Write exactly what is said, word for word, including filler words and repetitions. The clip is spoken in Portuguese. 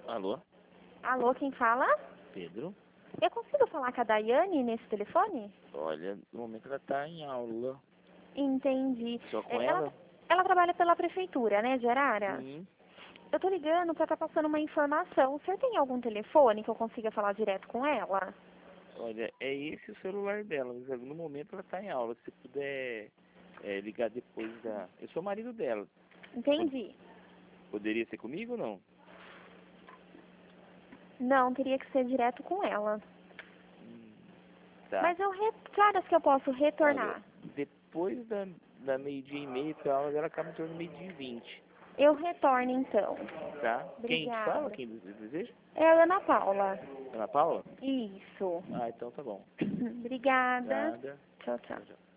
Alô? Alô, quem fala? Pedro? Eu consigo falar com a Daiane nesse telefone? Olha, no momento ela tá em aula. Entendi. Só com É, ela? ela, ela trabalha pela prefeitura, né, de Arara? Sim. Eu tô ligando pra estar passando uma informação. O senhor tem algum telefone que eu consiga falar direto com ela? Olha, é esse o celular dela, mas no momento ela tá em aula. Se puder é, ligar depois da... Eu sou o marido dela. Entendi. Poderia ser comigo ou não? Não, teria que ser direto com ela. Hum, tá. Mas eu re... que horas que eu posso retornar? Olha, depois da, da meio-dia e meia, porque a aula dela acaba em torno do meio-dia e vinte. Eu retorno então. Tá? Quem te fala? Obrigada. Quem deseja? É a Ana Paula. Ana Paula? Isso. Ah, então tá bom. Obrigada. Nada. Tchau, tchau. Tchau, tchau.